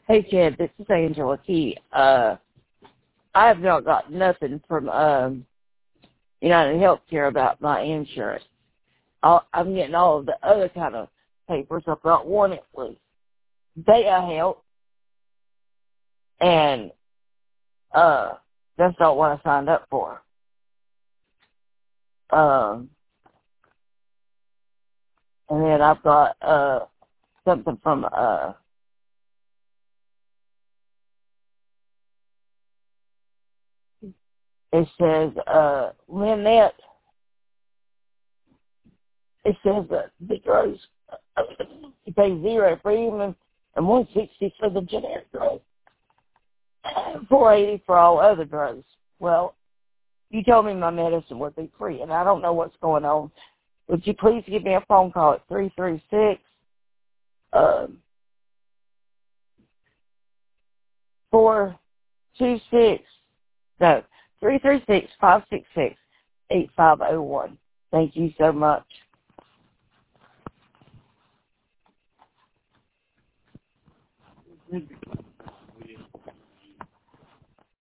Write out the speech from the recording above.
Hey, Chad, this is Angela Key. I have not got nothing from United Healthcare about my insurance. I'm getting all of the other kind of papers. I've got one it was Data Health, and that's not what I signed up for. And then I've got something from it says Lynette. It says that the drugs you pay $0 premium and $160 for the generic drugs, $480 for all other drugs. Well, you told me my medicine would be free, and I don't know what's going on. Would you please give me a phone call at 336 426 no 336-566-8501. Thank you so much.